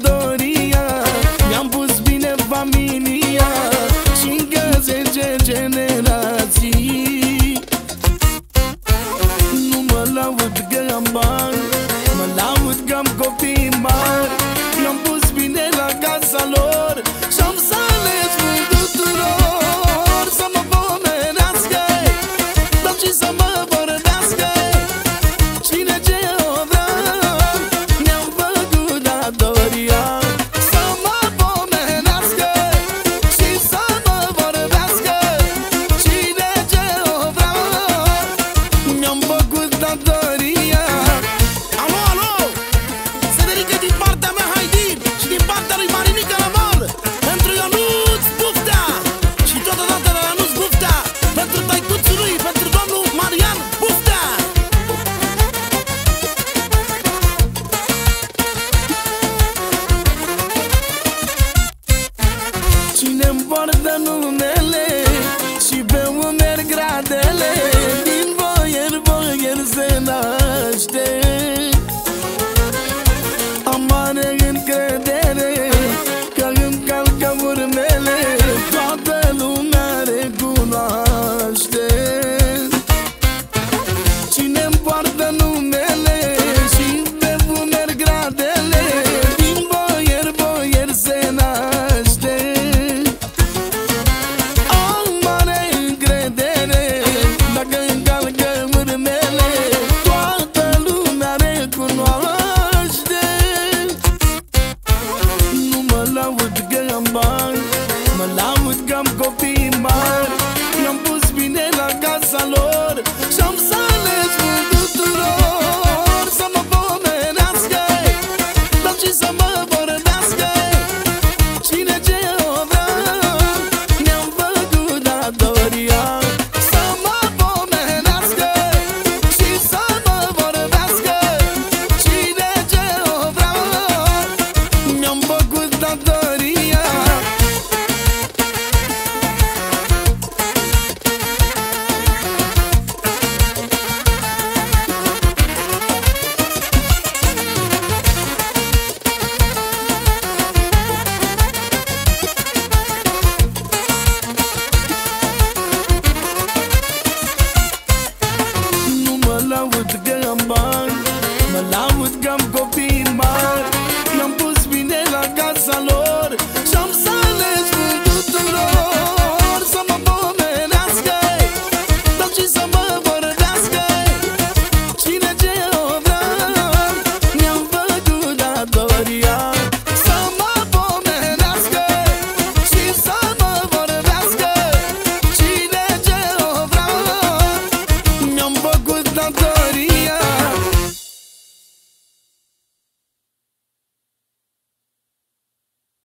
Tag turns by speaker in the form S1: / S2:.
S1: datoria, mi-am pus bine familia și încă 10 generații. Nu mă laud că am bani, mă laud că am copii mari. Mi-am pus bine la casa lor și-am să le spun tuturor să mă pomenească, dar și să mă vorbească. Cine ce o vrea, mi-am făcut datoria. Să mă pomenească și să mă vorbească. Cine ce o vrea, mi-am făcut datoria.
S2: Alo, alo! Se dedică din partea mea Haidin și din partea lui Marinica Laval pentru Ionuț Buftea și totodată la Ionuț Buftea, pentru taicuțul lui, pentru domnul Marian Buftea.
S1: Cine-mi poartă numele și pe umeri gradele, din boier se naște. Am mare încredere